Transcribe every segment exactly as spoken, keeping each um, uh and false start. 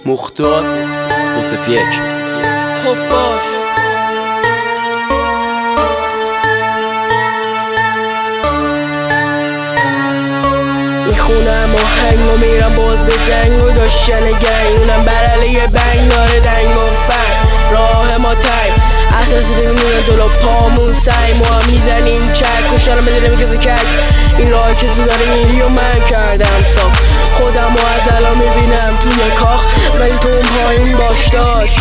مختار دو صفر یک. خب باش میخونم آهنگ و میرم باز به جنگ و داشتن گنگ، اونم بر علیه بنگ داره دنگ و فن راه ما تنگ، اساس دیگه میرم جلو پامون سعی ما هم میزنیم چک کشتنم بدونم کسی کک، این راه کسی داره میری و من کردم صاف، خودم و از الان میبینم توی کاخ ولی تو اون پایین باش داشت.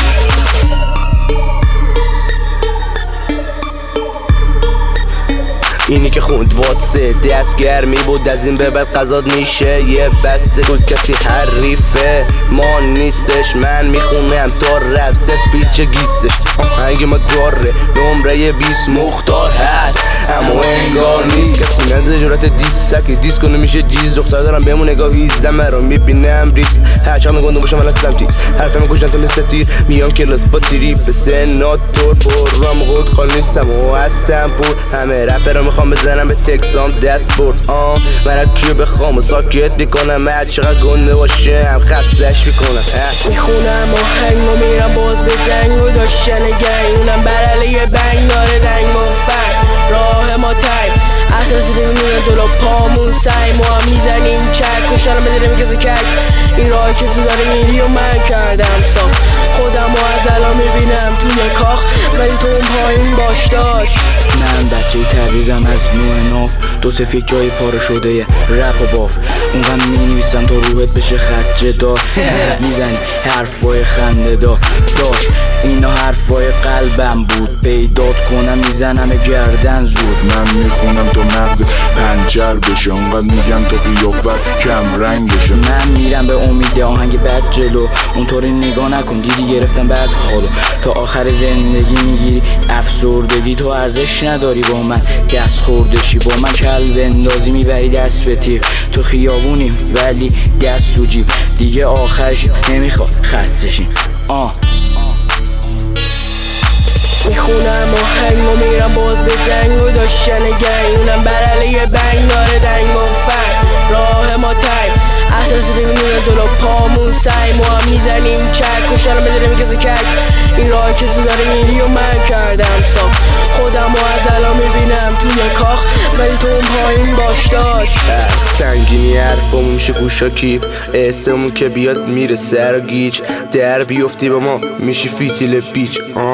اینی که خوند واسه دستگرمی بود از این به بعد قضاد میشه یه بسته گل کسی حریفه ما نیستش، من میخونم تا رفت ست پیچه گیستش آهنگ ما داره نمره بیست مختار هست اما انگار نیست کسی نداره جرات دیست سکی دیست کنه میشه جیز دختر دارم بهمون نگاهی زمه رو میبینم ریز هر چقدر گنده باشم من هستم تیز حرفم کشتن تا مثل تیر میام کلاس با تیری به سناتور برام خود خال نیستم و هستم پر همه رپر میخوام بزنم به تکسام دست برد آم من کیو بخوام و ساکت میکنم هر چقدر گنده باشم خستش میکنم میخونم آهنگ و میرم باز به جنگ و داشتن گنگ، اونم بر علیه بنگ داره دنگ و فن راه ما تنگ، اساس دیگه میرم جلو پامون سعی ما هم میزنیم چک کشتنم بدونم کسی کک، این راه کسی داره میری و من کردم صاف، خودم و از الان میبینم توی کاخ ولی تو اون پایین باش داشت. من بچه تبریزم از نوع ناف دو صفر یک جای پاره شده یه رپ و باف اونقدر مینویسم تا روحت بشه خط جدار میزنی حرفای خنده دار داشت اینا حرفای قلبم بود پیدات کنم میزنم گردن زود من میخونم تا مغز پنچر بشه اونقدر میگم تا قیافت کم رنگ بشه من میرم به امید آهنگ بد جلو اونطوری نگاه نکن دیدی گرفتم بعد حالو تا آخر زندگی میگیری افسردگی تو ارزش نداری با من دست خوردشی با من کل بندازی میبری دست به تیر تو خیابونیم ولی دست تو جیب دیگه آخرش نمیخواد خستشیم آه میخونم آهنگ و میرم باز به جنگ و داشتن گنگ، اونم بر علیه بنگ داره دنگ و فن راه ما تنگ، اساس دیگه میرم جلو پامون سعی ما هم میزنیم چک کشتنم بدونم کسی کک، این راه کسی داره میری و من کردم صاف، خودم و از الان میبینم توی کاخ ولی تو اون پایین باش داشت. سنگینی حرفامون میشه گوشا کیپ اسممون که بیاد میره سر و گیج در بیفتی با ما میشی فیتیل بیچ آه